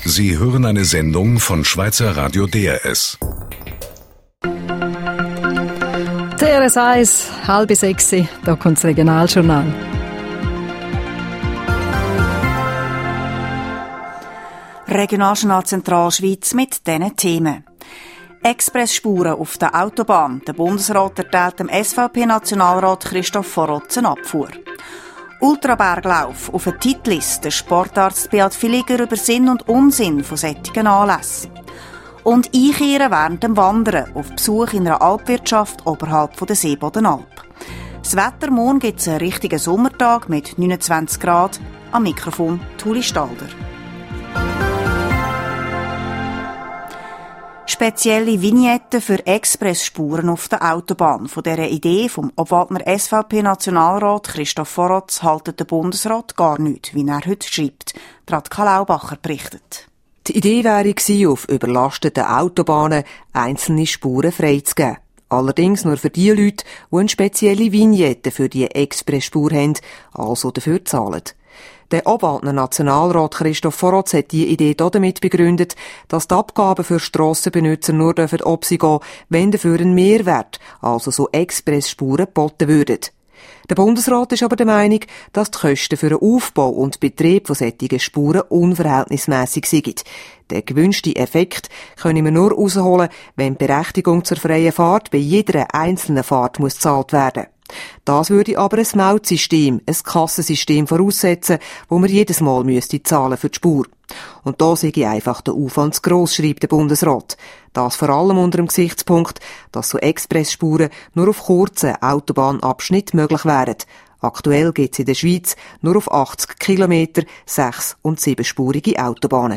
Sie hören eine Sendung von Schweizer Radio DRS. DRS 1, 5:30, da kommt das Regionaljournal. Regionaljournal Zentralschweiz mit diesen Themen. Expressspuren auf der Autobahn. Der Bundesrat erteilt dem SVP-Nationalrat Christoph Vorotz eine Abfuhr. Ultraberglauf auf der Titelliste. Sportarzt Beat Villiger über Sinn und Unsinn von solchen Anlässen. Und Einkehren während dem Wandern auf Besuch in einer Alpwirtschaft oberhalb der Seebodenalp. Das Wetter morgen gibt es einen richtigen Sommertag mit 29 Grad. Am Mikrofon Tuli Stalder. Spezielle Vignetten für Expressspuren auf der Autobahn. Von dieser Idee vom Obwaldner SVP-Nationalrat Christoph Vorotz haltet der Bundesrat gar nichts, wie er heute schreibt. Radka Laubacher berichtet. Die Idee wäre auf überlasteten Autobahnen einzelne Spuren freizugeben. Allerdings nur für die Leute, die eine spezielle Vignette für die Expressspur haben, also dafür zahlen. Der Obwaldner Nationalrat Christoph Vorotz hat diese Idee damit begründet, dass die Abgaben für Strassenbenutzer nur ob sie gehen, wenn dafür ein Mehrwert, also so Expressspuren, geboten würden. Der Bundesrat ist aber der Meinung, dass die Kosten für den Aufbau und Betrieb von solchen Spuren unverhältnismässig sind. Den gewünschten Effekt können wir nur herausholen, wenn die Berechtigung zur freien Fahrt bei jeder einzelnen Fahrt gezahlt werden muss. Das würde aber ein Mautsystem, ein Kassensystem voraussetzen, wo man jedes Mal zahlen für die Spur. Und da sehe ich einfach der Aufwand zu gross, schreibt der Bundesrat. Das vor allem unter dem Gesichtspunkt, dass so Expressspuren nur auf kurzen Autobahnabschnitten möglich wären. Aktuell gibt es in der Schweiz nur auf 80 Kilometer 6- und 7-spurige Autobahnen.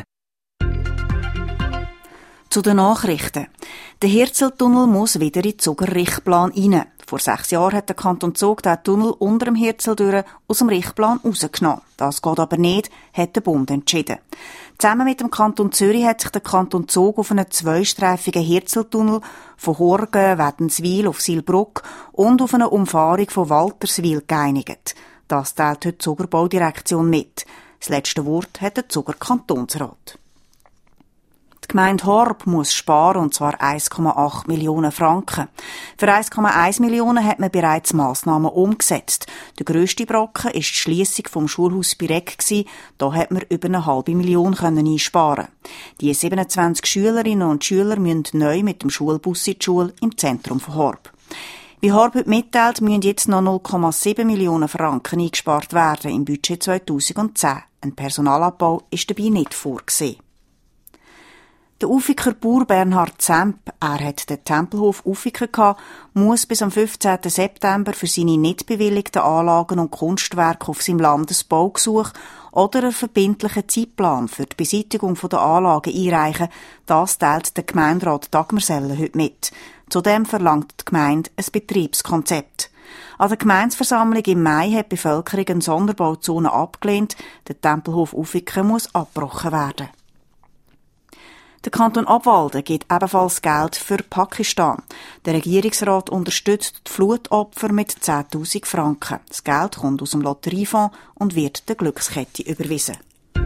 Zu den Nachrichten. Der Hirzeltunnel muss wieder in den Zuger-Richtplan rein. Vor 6 Jahren hat der Kanton Zug den Tunnel unter dem Hirzel durch aus dem Richtplan rausgenommen. Das geht aber nicht, hat der Bund entschieden. Zusammen mit dem Kanton Zürich hat sich der Kanton Zug auf einen zweistreifigen Hirzeltunnel von Horgen, Wädenswil auf Silbruck und auf eine Umfahrung von Walterswil geeinigt. Das teilt heute die Zuger Baudirektion mit. Das letzte Wort hat der Zuger Kantonsrat. Die Gemeinde Horb muss sparen, und zwar 1,8 Millionen Franken. Für 1,1 Millionen hat man bereits Massnahmen umgesetzt. Der grösste Brocken war die Schliessung vom Schulhaus Birek. Da hat man über 0,5 Millionen einsparen. Die 27 Schülerinnen und Schüler müssen neu mit dem Schulbus in die Schule im Zentrum von Horb. Wie Horb heute mitteilt, müssen jetzt noch 0,7 Millionen Franken eingespart werden im Budget 2010. Ein Personalabbau ist dabei nicht vorgesehen. Der Ufiker Bauer Bernhard Zemp, er hat den Tempelhof Ufiker gehabt, muss bis am 15. September für seine nicht bewilligten Anlagen und Kunstwerke auf seinem Landesbaugesuch oder einen verbindlichen Zeitplan für die Beseitigung der Anlagen einreichen. Das teilt der Gemeinderat Dagmersellen heute mit. Zudem verlangt die Gemeinde ein Betriebskonzept. An der Gemeindeversammlung im Mai hat die Bevölkerung eine Sonderbauzone abgelehnt. Der Tempelhof Ufiker muss abgebrochen werden. Der Kanton Obwalden gibt ebenfalls Geld für Pakistan. Der Regierungsrat unterstützt die Flutopfer mit 10.000 Franken. Das Geld kommt aus dem Lotteriefonds und wird der Glückskette überwiesen.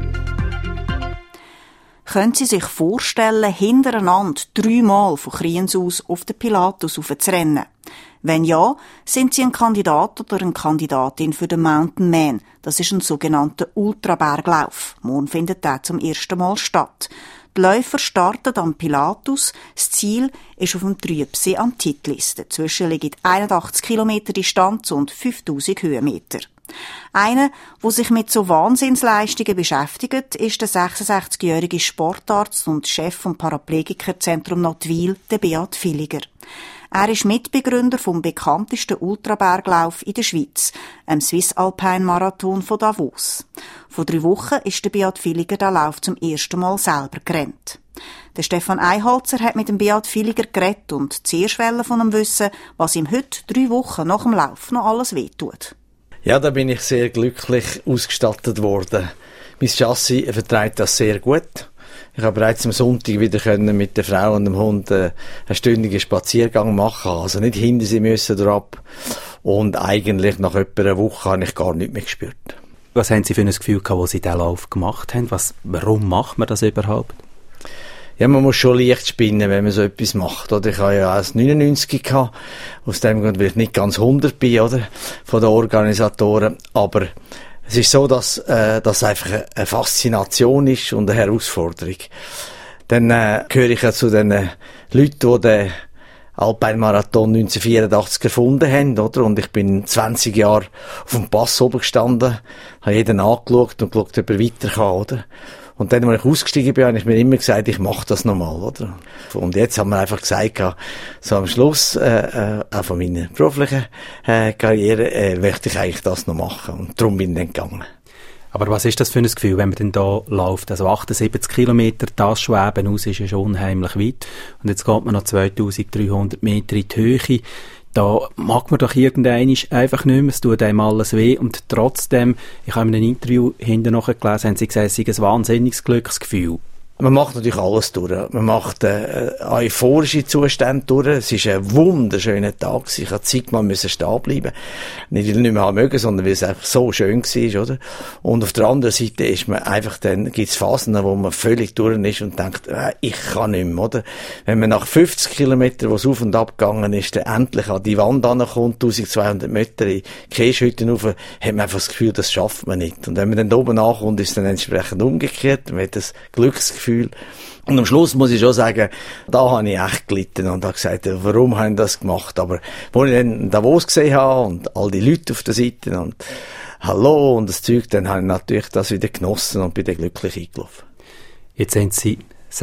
Können Sie sich vorstellen, hintereinander 3-mal von Kriens aus auf den Pilatus aufzurennen? Wenn ja, sind Sie ein Kandidat oder eine Kandidatin für den Mountain Man. Das ist ein sogenannter Ultraberglauf. Morgen findet der zum ersten Mal statt. Die Läufer starten am Pilatus. Das Ziel ist auf dem Trübsee am Titelliste. Zwischen liegen 81 Kilometer Distanz und 5000 Höhenmeter. Einer, der sich mit so Wahnsinnsleistungen beschäftigt, ist der 66-jährige Sportarzt und Chef vom Paraplegikerzentrum Nottwil, der Beat Villiger. Er ist Mitbegründer vom bekanntesten Ultraberglauf in der Schweiz, dem Swiss Alpine Marathon von Davos. Vor 3 Wochen ist der Beat Villiger den Lauf zum ersten Mal selber gerannt. Der Stefan Einholzer hat mit dem Beat Villiger geredet und zuerst wollte von ihm wissen, was ihm heute 3 Wochen nach dem Lauf noch alles wehtut. Ja, da bin ich sehr glücklich ausgestattet worden. Mein Chassis verträgt das sehr gut. Ich habe bereits am Sonntag wieder mit der Frau und dem Hund einen stündigen Spaziergang machen. Also nicht hinter sie müssen drauf. Und eigentlich nach etwa einer Woche habe ich gar nichts mehr gespürt. Was haben Sie für ein Gefühl gehabt, als Sie diesen Lauf gemacht haben? Warum macht man das überhaupt? Ja, man muss schon leicht spinnen, wenn man so etwas macht, oder? Ich habe ja auch 99 gehabt. Aus dem Grund, weil ich nicht ganz 100 bin, oder? Von den Organisatoren. Aber es ist so, dass das einfach eine Faszination ist und eine Herausforderung. Dann gehöre ich ja zu den Leuten, die den Alpine-Marathon 1984 erfunden haben, oder? Und ich bin 20 Jahre auf dem Pass oben gestanden, habe jeden angeschaut und geschaut, ob er weiter kann, oder? Und dann, als ich ausgestiegen bin, habe ich mir immer gesagt, ich mache das nochmal, oder? Und jetzt haben wir einfach gesagt, so am Schluss, auch von meiner beruflichen Karriere, möchte ich eigentlich das noch machen. Und darum bin ich dann gegangen. Aber was ist das für ein Gefühl, wenn man denn da läuft? Also 78 Kilometer, das Schweben aus ist ja schon unheimlich weit. Und jetzt geht man noch 2300 Meter in die Höhe. Da mag man doch irgendwann einfach nicht mehr, es tut einem alles weh. Und trotzdem, ich habe in einem Interview hinten noch gelesen, haben sie gesagt, es sei ein wahnsinniges Glücksgefühl. Man macht natürlich alles durch. Man macht euphorische Zustände durch. Es war ein wunderschöner Tag. Ich musste zeitmal stehen bleiben. Nicht, weil ich nicht mehr haben mögen, sondern weil es einfach so schön war, oder? Und auf der anderen Seite ist man einfach dann, gibt's Phasen, wo man völlig durch ist und denkt, ich kann nicht mehr, oder? Wenn man nach 50 Kilometern, wo es auf und ab gegangen ist, dann endlich an die Wand ankommt, 1200 Meter in Käshütten rauf, hat man einfach das Gefühl, das schafft man nicht. Und wenn man dann da oben ankommt, ist es dann entsprechend umgekehrt. Man hat das Glücksgefühl. Und am Schluss muss ich schon sagen, da habe ich echt gelitten und habe gesagt, warum habe ich das gemacht? Aber als ich dann Davos gesehen habe und all die Leute auf der Seite und Hallo und das Zeug, dann habe ich natürlich das wieder genossen und bin dann glücklich eingelaufen. Jetzt sind Sie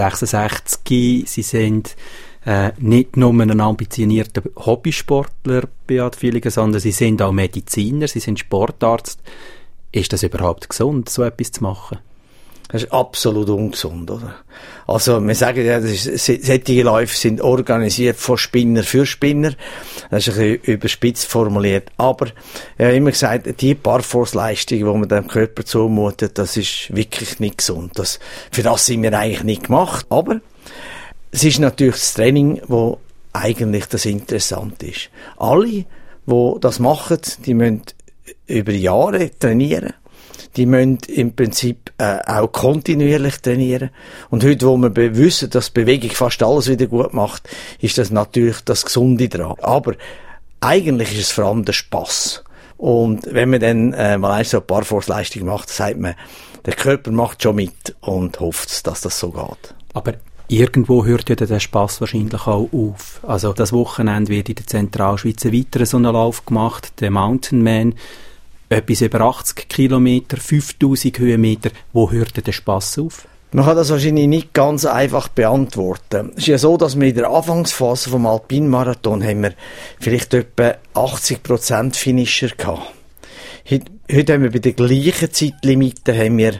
66, Sie sind nicht nur ein ambitionierter Hobbysportler, Beat Villiger, sondern Sie sind auch Mediziner, Sie sind Sportarzt. Ist das überhaupt gesund, so etwas zu machen? Das ist absolut ungesund, oder? Also, wir sagen ja, solche Läufe sind organisiert von Spinner für Spinner. Das ist ein bisschen überspitzt formuliert. Aber, ich habe immer gesagt, die Parforce-Leistung, die man dem Körper zumutet, das ist wirklich nicht gesund. Für das sind wir eigentlich nicht gemacht. Aber, es ist natürlich das Training, wo eigentlich das Interessante ist. Alle, die das machen, die müssen über Jahre trainieren. Die müssen im Prinzip auch kontinuierlich trainieren. Und heute, wo wir wissen, dass Bewegung fast alles wieder gut macht, ist das natürlich das Gesunde dran. Aber eigentlich ist es vor allem der Spass. Und wenn man dann mal so eine Parforce-Leistung macht, sagt man, der Körper macht schon mit und hofft, dass das so geht. Aber irgendwo hört ja der Spass wahrscheinlich auch auf. Also das Wochenende wird in der Zentralschweiz ein weiterer so einen Lauf gemacht, der Mountain Man. Etwas über 80 Kilometer, 5000 Höhenmeter. Wo hört der Spass auf? Man kann das wahrscheinlich nicht ganz einfach beantworten. Es ist ja so, dass wir in der Anfangsphase vom Alpin-Marathon haben wir vielleicht etwa 80% Finisher gehabt. Heute haben wir bei der gleichen Zeitlimite haben wir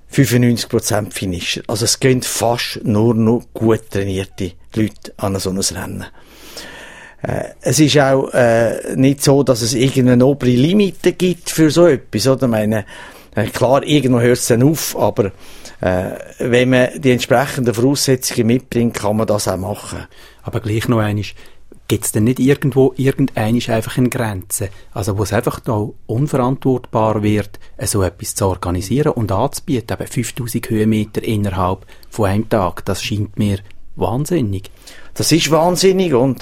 95% Finisher. Also es gehen fast nur noch gut trainierte Leute an so ein Rennen. Es ist auch nicht so, dass es irgendeine obere Limite gibt für so etwas. Oder? Ich meine, klar, irgendwo hört es dann auf, aber wenn man die entsprechenden Voraussetzungen mitbringt, kann man das auch machen. Aber gleich noch einmal, gibt es denn nicht irgendwo einfach eine Grenze, also wo es einfach da unverantwortbar wird, so etwas zu organisieren und anzubieten, eben 5000 Höhenmeter innerhalb von einem Tag, das scheint mir wahnsinnig. Das ist wahnsinnig und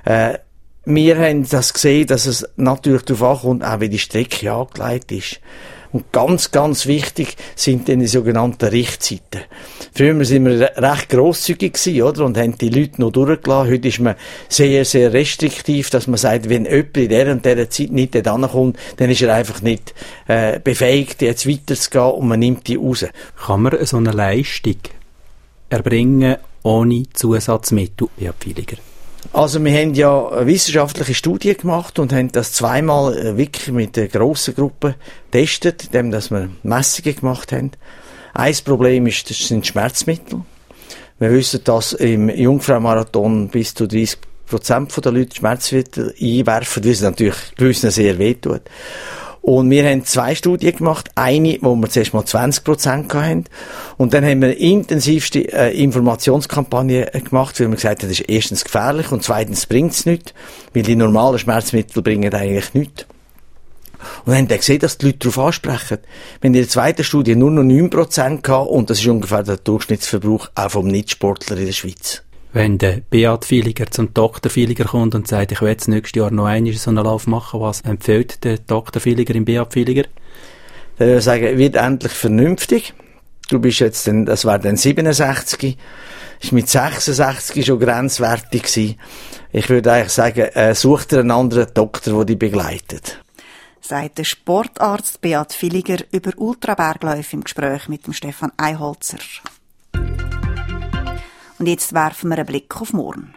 wir haben das gesehen, dass es natürlich darauf ankommt, auch wie die Strecke angelegt ist. Und ganz, ganz wichtig sind dann die sogenannten Richtzeiten. Früher waren wir recht grosszügig gewesen, oder? Und haben die Leute noch durchgelassen. Heute ist man sehr, sehr restriktiv, dass man sagt, wenn jemand in der und der Zeit nicht dort ankommt, dann ist er einfach nicht befähigt, jetzt weiterzugehen und man nimmt die raus. Kann man so eine Leistung erbringen ohne Zusatzmittel, Beat Villiger? Also wir haben ja eine wissenschaftliche Studie gemacht und haben das zweimal wirklich mit einer grossen Gruppe getestet, indem dass wir Messungen gemacht haben. Ein Problem ist, das sind Schmerzmittel. Wir wissen, dass im Jungfrau-Marathon bis zu 30% der Leute Schmerzmittel einwerfen, weil es natürlich gewissen sehr wehtut. Und wir haben 2 Studien gemacht. Eine, wo wir zuerst mal 20% hatten. Und dann haben wir eine intensivste Informationskampagne gemacht, weil wir gesagt haben, das ist erstens gefährlich und zweitens bringt es nichts, weil die normalen Schmerzmittel bringen eigentlich nichts. Und haben dann gesehen, dass die Leute darauf ansprechen. Wir haben in der zweiten Studie nur noch 9% gehabt und das ist ungefähr der Durchschnittsverbrauch auch vom Nichtsportler in der Schweiz. Wenn der Beat Villiger zum Dr. Villiger kommt und sagt, ich will jetzt nächstes Jahr noch einmal so einen Lauf machen, was empfiehlt der Dr. Villiger im Beat Villiger? Dann würde ich sagen, wird endlich vernünftig. Du bist jetzt dann, das wäre dann 67, ist mit 66 schon grenzwertig gewesen. Ich würde eigentlich sagen, such dir einen anderen Doktor, der dich begleitet. Sagt der Sportarzt Beat Villiger über Ultrabergläufe im Gespräch mit dem Stefan Eiholzer. Und jetzt werfen wir einen Blick auf morgen.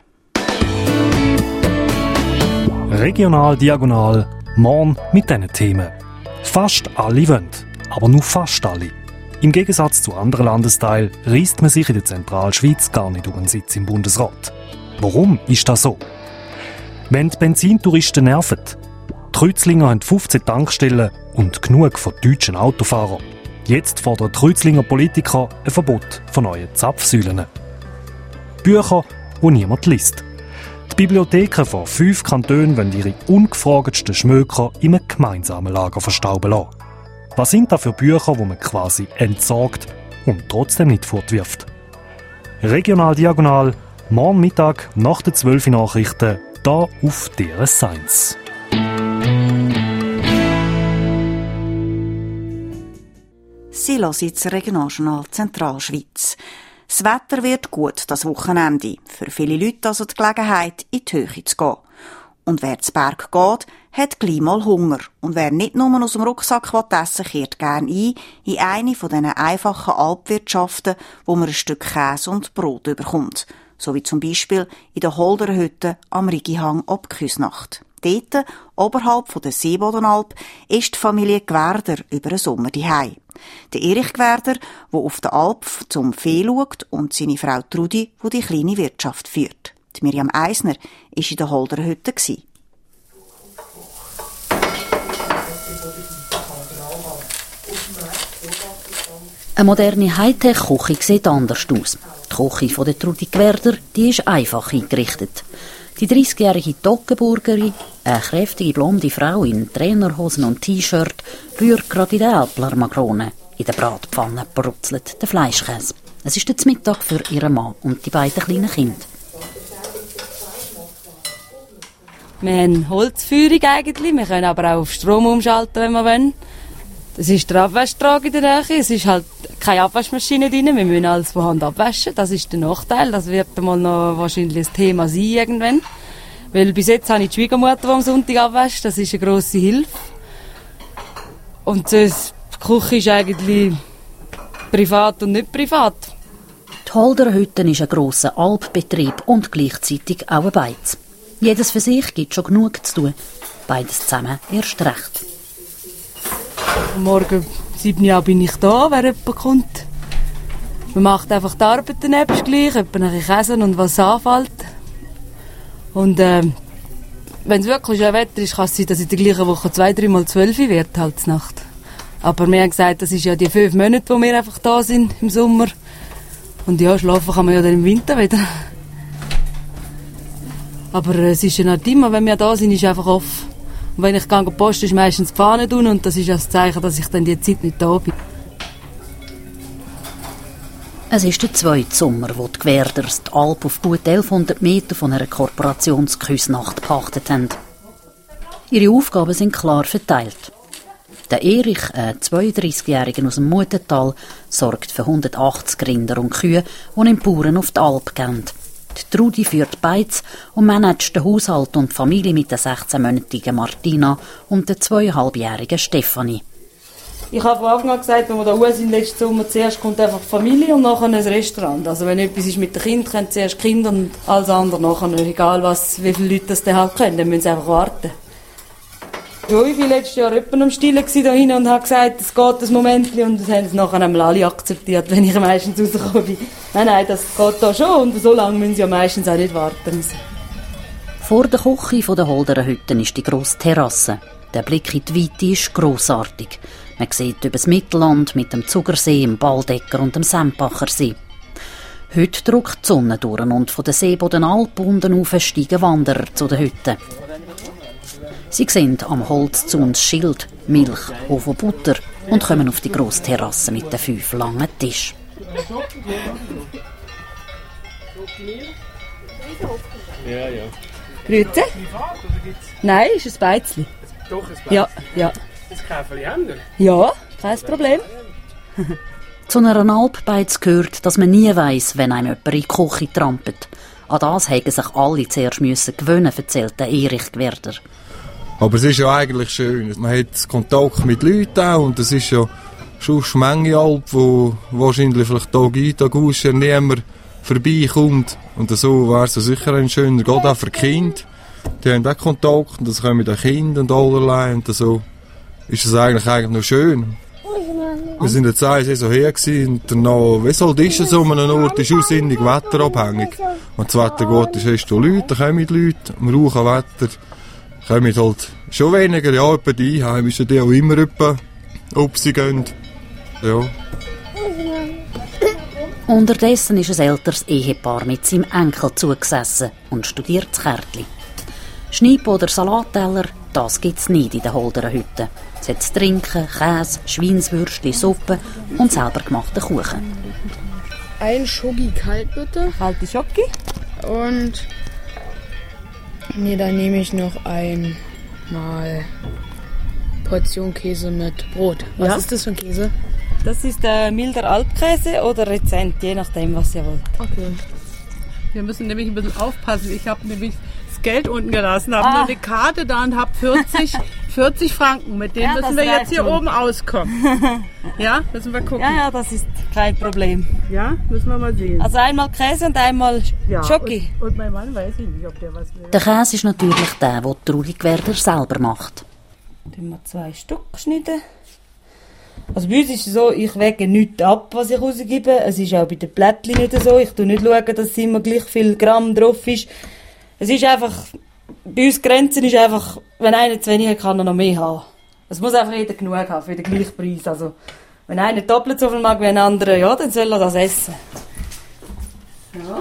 Regional diagonal, morgen mit diesen Themen. Fast alle wollen, aber nur fast alle. Im Gegensatz zu anderen Landesteilen reisst man sich in der Zentralschweiz gar nicht um einen Sitz im Bundesrat. Warum ist das so? Wenn die Benzintouristen nerven, die Kreuzlinger haben 15 Tankstellen und genug von deutschen Autofahrern. Jetzt fordern die Kreuzlinger Politiker ein Verbot von neuen Zapfsäulen. Bücher, die niemand liest. Die Bibliotheken von 5 Kantonen wollen ihre ungefragtesten Schmöker in einem gemeinsamen Lager verstauben lassen. Was sind das für Bücher, die man quasi entsorgt und trotzdem nicht fortwirft? Regional diagonal, morgen Mittag nach den 12 Nachrichten, hier auf DRS Science. Sie hören jetzt Regionaljournal Zentralschweiz. Das Wetter wird gut das Wochenende. Für viele Leute also die Gelegenheit, in die Höhe zu gehen. Und wer zu Berg geht, hat gleich mal Hunger. Und wer nicht nur aus dem Rucksack essen will, kehrt gerne ein in eine von diesen einfachen Alpwirtschaften, wo man ein Stück Käse und Brot bekommt. So wie zum Beispiel in der Holderhütte am Rigihang ob Küsnacht. Dort, oberhalb von der Seebodenalp, ist die Familie Gwerder über den Sommer daheim. Der Erich Gwerder, der auf der Alp zum Vieh schaut, und seine Frau Trudi, die die kleine Wirtschaft führt. Die Miriam Eisner war in der Holderhütte. Eine moderne Hightech-Küche sieht anders aus. Die Küche von der Trudi Gwerder, die ist einfach eingerichtet. Die 30-jährige Toggenburgerin, eine kräftige blonde Frau in Trainerhosen und T-Shirt, rührt gerade in den Alpler Makrone. In der Bratpfanne brutzelt der Fleischkäse. Es ist der Mittag für ihren Mann und die beiden kleinen Kinder. Wir haben Holzfeuerung eigentlich, wir können aber auch auf Strom umschalten, wenn wir wollen. Das ist der Abwaschtrag in der Nähe, es ist halt keine Abwaschmaschine drin, wir müssen alles von Hand abwaschen, das ist der Nachteil, das wird mal noch wahrscheinlich ein Thema sein irgendwann. Weil bis jetzt habe ich die Schwiegermutter, die am Sonntag abwäscht, das ist eine grosse Hilfe. Und die Küche ist eigentlich privat und nicht privat. Die Holderhütte ist ein grosser Alpbetrieb und gleichzeitig auch ein Beiz. Jedes für sich gibt schon genug zu tun. Beides zusammen erst recht. Morgen 7 Uhr bin ich da, wer jemand kommt. Man macht einfach die Arbeit daneben gleich, etwa ein bisschen Käse und was anfällt. Und wenn es wirklich schön Wetter ist, kann es sein, dass in der gleichen Woche 2-3 Mal 12 wird, halt Nacht. Aber wir haben gesagt, das ist ja die 5 Monate, wo wir einfach da sind im Sommer. Und ja, schlafen kann man ja dann im Winter wieder. Aber es ist ja nicht immer, wenn wir da sind, ist einfach offen. Und wenn ich gehe posten, ist meistens die Fahne tun und das ist das Zeichen, dass ich dann die Zeit nicht da bin. Es ist der zweite Sommer, wo die Gwerders die Alp auf gut 1100 Meter von einer Korporationsküsnacht gepachtet haben. Ihre Aufgaben sind klar verteilt. Der Erich, ein 32-Jähriger aus dem Muttental, sorgt für 180 Rinder und Kühe, die in Bauern auf die Alp gehen. Die Trudi führt Beiz und managt den Haushalt und die Familie mit der 16-monatigen Martina und der 2,5-jährigen Stefanie. Ich habe von Anfang an gesagt, wenn wir da sind letzten Sommer, zuerst kommt einfach die Familie und nachher ein Restaurant. Also wenn etwas ist mit den Kindern, können zuerst die Kinder und alles andere nachher. Egal wie viele Leute das dann halt können, dann müssen sie einfach warten. Ja, ich war letztes Jahr jemand am Stillen da hinten und habe gesagt, es geht ein Moment und das haben sie nachher einmal alle akzeptiert, wenn ich meistens rausgekommen bin. Nein, das geht da schon und so lange müssen sie ja meistens auch nicht warten. Vor der Küche der Holderhütte ist die grosse Terrasse. Der Blick in die Weite ist grossartig. Man sieht über das Mittelland mit dem Zugersee, dem Baldecker und dem Sempacher See. Heute drückt die Sonne durch und von der Seebodenalp unten rauf steigen Wanderer zu den Hütten. Sie sehen am Holzzaun das Schild Milch, Hof und Butter und kommen auf die grosse Terrasse mit den 5 langen Tischen. Grüezi? Nein, ist ein Beizli. Doch, ein Beizli? Ja. Das Käferli haben wir? Ja, kein Problem. Zu einer Alpbeiz gehört, dass man nie weiss, wenn einem jemand in die Küche trampelt. An das haben sich alle zuerst gewöhnen, erzählt der Erich Gwerder. Aber es ist ja eigentlich schön. Man hat Kontakt mit Leuten auch, und es ist ja schon eine Menge Alp, wo wahrscheinlich vielleicht Tag ein, Tag aus niemand vorbeikommt. Und so wäre es sicher ein schöner, gerade auch für die Kinder. Die haben auch Kontakt, und das kommen mit den Kindern und allerlei, und so ist es eigentlich noch schön. Wir sind jetzt eine Saison her und danach, wie es halt ist, so an einem Ort ist aussinnig wetterabhängig. Wenn das Wetter gut ist, hast du Leute, dann kommen die Leute. Am rauchen Wetter kommen halt schon weniger, ja, etwa die Einheimischen, die auch immer etwa, ob sie gehen. Ja. Unterdessen ist ein älteres Ehepaar mit seinem Enkel zugesessen und studiert das Kärtli. Schneip- oder Salatteller, das gibt es nicht in den Holderer Hütten. Es hat zu trinken, Käse, Schweinswürste, Suppe und selber gemachten Kuchen. Ein Schoki kalt bitte. Kalte Schoki. Und dann nehme ich noch einmal Portion Käse mit Brot. Was ist das für ein Käse? Das ist milder Alpkäse oder Rezent, je nachdem, was ihr wollt. Okay. Wir müssen nämlich ein bisschen aufpassen. Ich habe nämlich das Geld unten gelassen, habe nur eine Karte da und habe 40 Franken. Mit denen müssen wir jetzt hier oben auskommen. Ja, müssen wir gucken. Ja, das ist kein Problem. Ja, müssen wir mal sehen. Also einmal Käse und einmal Schoki. Und mein Mann weiß ich nicht, ob der was will. Der Käse ist natürlich der, den Trudi Gwerder selber macht. Dann wir 2 Stück schneiden. Also bei uns ist es so, ich wege nichts ab, was ich rausgebe. Es ist auch bei den Blättchen nicht so. Ich schaue nicht, dass immer gleich viel Gramm drauf ist. Es ist einfach, bei uns Grenzen ist einfach, wenn einer zu wenig hat, kann er noch mehr haben. Es muss einfach jeder genug haben für den gleichen Preis. Also, wenn einer doppelt so viel mag wie ein anderer, ja, dann soll er das essen. Ja.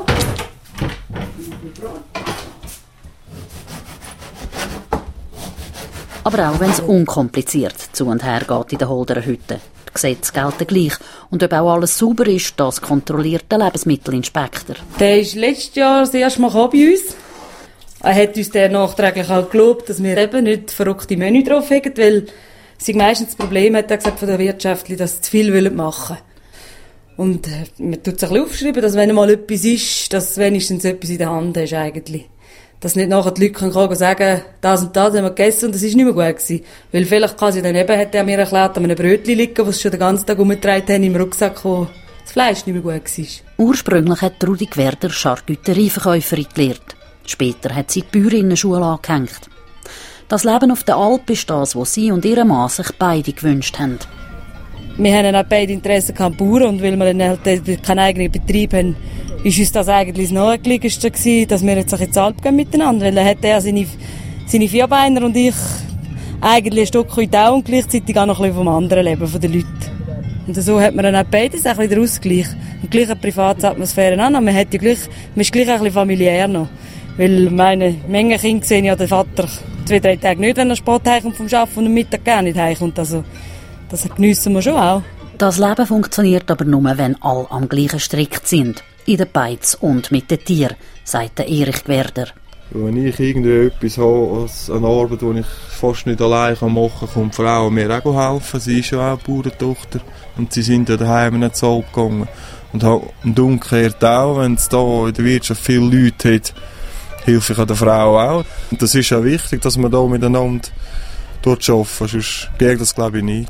Aber auch wenn es unkompliziert zu und her geht in den Holderer Hütten. Die Gesetze gelten gleich. Und ob auch alles sauber ist, das kontrolliert der Lebensmittelinspektor. Der ist letztes Jahr das erste Mal bei uns. Er hat uns dann nachträglich auch gelobt, dass wir eben nicht verrückte Menü drauf haben, weil sie meistens das Problem hat, er gesagt, von der Wirtschaft, dass sie zu viel machen wollen. Und man tut sich aufschreiben, dass wenn mal etwas ist, dass wenigstens etwas in der Hand ist eigentlich. Dass nicht nachher die Leute kommen und sagen, das und das haben wir gegessen und das ist nicht mehr gut gewesen. Weil vielleicht kann sie dann eben, hat er mir erklärt, an einem Brötchen liegen, was sie schon den ganzen Tag umgetragen haben im Rucksack, wo das Fleisch nicht mehr gut war. Ursprünglich hat Trudi Gwerder Charcuterieverkäuferin gelernt. Später hat sie die Bäuerinnen-Schule angehängt. Das Leben auf der Alp ist das, was sie und ihre Mann sich beide gewünscht haben. Wir haben auch beide Interessen an Bauern und weil wir dann halt keinen eigenen Betrieb haben, ist uns das eigentlich das Naheliegendste gewesen, dass wir jetzt in die Alp gehen miteinander. Weil dann hat er seine Vierbeiner und ich eigentlich ein Stück weit auch und gleichzeitig auch noch ein bisschen vom anderen Leben, von den Leuten. Und so hat man dann auch beides ein bisschen den Ausgleich. Und gleich eine Privatatmosphäre an, aber man ist gleich auch ein bisschen familiär noch. Weil meine Menge Kinder sehen ja den Vater 2-3 Tage nicht, wenn er spät heimkommt vom Arbeiten und am Mittag gar nicht heimkommt. Also, das geniessen wir schon auch. Das Leben funktioniert aber nur, wenn alle am gleichen Strick sind. In der Beiz und mit den Tieren, sagt der Erich Gwerder. Wenn ich irgendwie etwas habe, als eine Arbeit, die ich fast nicht allein machen kann, kommt die Frau mir auch helfen. Sie ist ja auch Bauerntochter. Und sie sind ja daheim nicht so gegangen. Und umgekehrt auch, wenn es da in der Wirtschaft viele Leute hat, helfe ich an der Frau auch. Und das ist ja wichtig, dass man da miteinander dort arbeiten. Sonst geht das, glaube ich, nicht.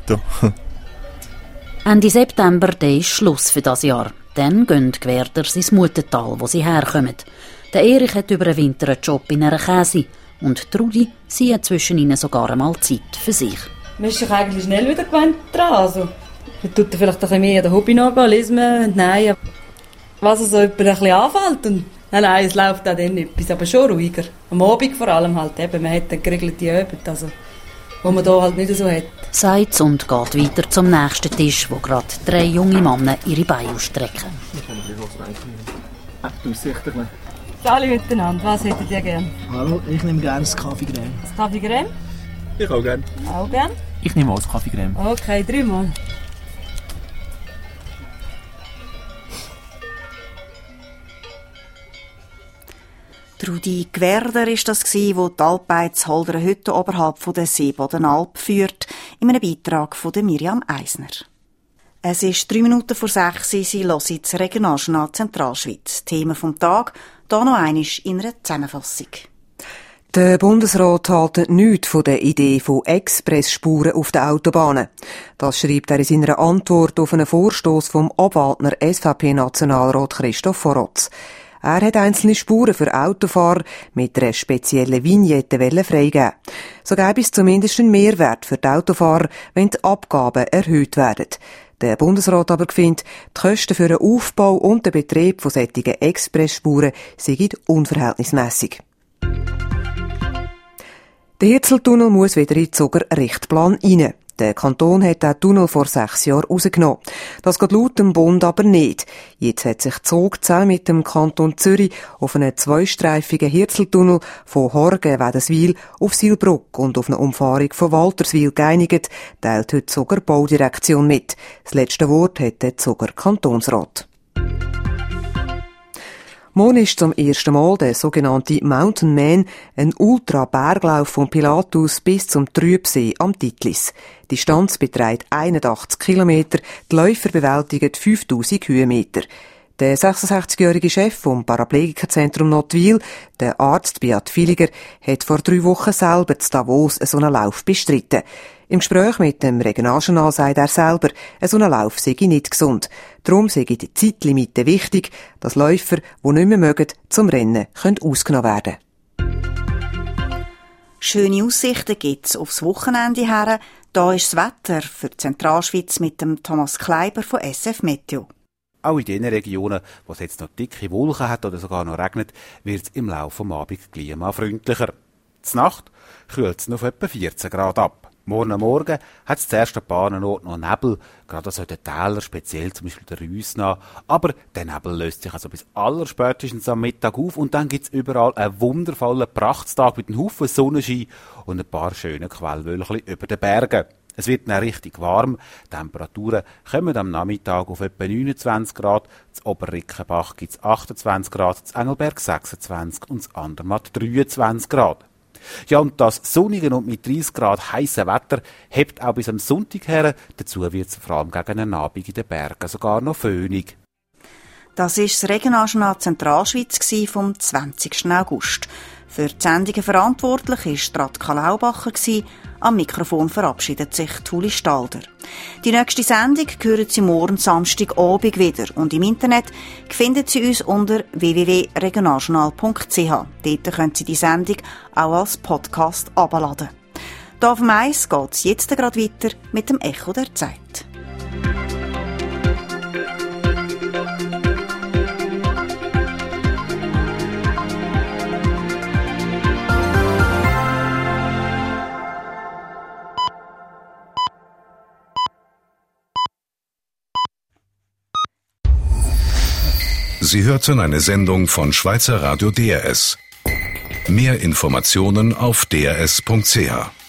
Ende September ist Schluss für das Jahr. Dann gehen die Gwerder ins Muttental, wo sie herkommen. Der Erich hat über den Winter einen Job in einer Käse. Und Trudi, sie hat zwischen ihnen sogar einmal Zeit für sich. Man ist sich eigentlich schnell wieder gewöhnt dran. Also, man tut vielleicht ein bisschen mehr an den Hobby nachgehen, lesen wir, nein. Was so ein bisschen anfällt. Und nein, es läuft auch dann etwas, aber schon ruhiger. Am Abend vor allem halt eben. Man hat eine geregelte Arbeit, also, wo man hier halt nicht so hat. Sagt und geht weiter zum nächsten Tisch, wo gerade 3 junge Männer ihre Beine ausstrecken. Alle miteinander, was hättet ihr gern? Hallo, ich nehme gerne das Kaffeecreme. Das Kaffeecreme? Ich auch gerne. Auch gern? Ich nehme auch das Kaffeecreme. Okay, 3-mal. Rudi Gwerder war das, der die Alpbeiz Holdere Hütte oberhalb der Seebodenalp führt, in einem Beitrag von Miriam Eisner. Es ist 3 Minuten vor 6 Uhr, Sie hören das Regionaljournal Zentralschweiz. Themen vom Tag, hier noch einmal in einer Zusammenfassung. Der Bundesrat hält nichts von der Idee von Expressspuren auf den Autobahnen. Das schreibt er in seiner Antwort auf einen Vorstoss vom Obwaldner SVP-Nationalrat Christoph Vorotz. Er hat einzelne Spuren für Autofahrer mit einer speziellen Vignette freigeben. So gäbe es zumindest einen Mehrwert für die Autofahrer, wenn die Abgaben erhöht werden. Der Bundesrat aber findet, die Kosten für den Aufbau und den Betrieb von solchen Expressspuren seien unverhältnismässig. Der Hirzeltunnel muss wieder in den Zuger-Richtplan rein. Der Kanton hat den Tunnel vor 6 Jahren rausgenommen. Das geht laut dem Bund aber nicht. Jetzt hat sich Zug zusammen mit dem Kanton Zürich auf einen 2-streifigen Hirzeltunnel von Horgen-Wädenswil auf Silbruck und auf eine Umfahrung von Walterswil geeinigt, teilt heute die Zuger Baudirektion mit. Das letzte Wort hat der Zuger Kantonsrat. Morgen ist zum ersten Mal der sogenannte Mountain Man, ein Ultra-Berglauf vom Pilatus bis zum Trübsee am Titlis. Die Distanz beträgt 81 Kilometer, die Läufer bewältigen 5000 Höhenmeter. Der 66-jährige Chef vom Paraplegikerzentrum Nottwil, der Arzt Beat Villiger, hat vor 3 Wochen selber zu Davos so einen Lauf bestritten. Im Gespräch mit dem Regionaljournal sagt er selber, so ein Lauf sei nicht gesund. Darum sei die Zeitlimite wichtig, dass Läufer, die nicht mehr mögen, zum Rennen ausgenommen werden können. Schöne Aussichten gibt es aufs Wochenende her. Da ist das Wetter für die Zentralschweiz mit dem Thomas Kleiber von SF Meteo. Auch in den Regionen, wo es jetzt noch dicke Wolken hat oder sogar noch regnet, wird es im Laufe des Abends klimafreundlicher. Zur Nacht kühlt es noch auf etwa 14 Grad ab. Morgen am Morgen hat es zuerst ein paar Orten noch Nebel, gerade so in den Tälern, speziell zum Beispiel der Rüsna. Aber der Nebel löst sich also bis allerspätestens am Mittag auf und dann gibt es überall einen wundervollen Prachtstag mit einem Haufen Sonnenschein und ein paar schönen Quellwölkchen über den Bergen. Es wird dann richtig warm. Die Temperaturen kommen am Nachmittag auf etwa 29 Grad. Das Oberrickenbach gibt es 28 Grad, das Engelberg 26 und das Andermatt 23 Grad. Ja, und das sonnige und mit 30 Grad heisse Wetter hebt auch bis am Sonntag her. Dazu wird es vor allem gegen den Abend in den Bergen sogar noch föhnig. Das war das Regionaljournal Zentralschweiz vom 20. August. Für die Sendungen verantwortlich war Radka Laubacher. Am Mikrofon verabschiedet sich Tuli Stalder. Die nächste Sendung hören Sie morgen Samstagabend wieder und im Internet finden Sie uns unter www.regionaljournal.ch. Dort können Sie die Sendung auch als Podcast herunterladen. Hier auf dem Eis geht es jetzt gerade weiter mit dem Echo der Zeit. Sie hörten eine Sendung von Schweizer Radio DRS. Mehr Informationen auf drs.ch.